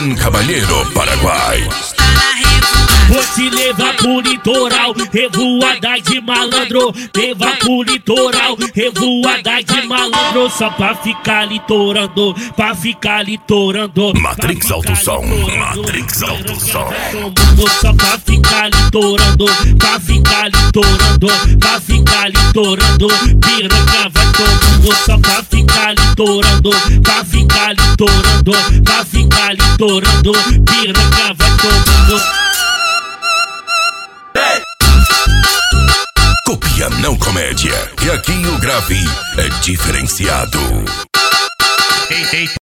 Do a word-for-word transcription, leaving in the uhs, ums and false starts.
Gran Cavalheiro, Paraguai. Vou te levar pro litoral, revoada de malandro. Levar pro litoral, revoada de malandro. Só pra ficar litorando, pra ficar litorando. Matrix Alto Som, Matrix Alto Som. Só pra ficar litorando, pra ficar litorando, pra ficar litorando. Piranha vai tomando, só pra ficar litorando, pra ficar litorando, pra ficar litorando. Piranha vai tomando. Copia não comédia. E aqui o grave é diferenciado.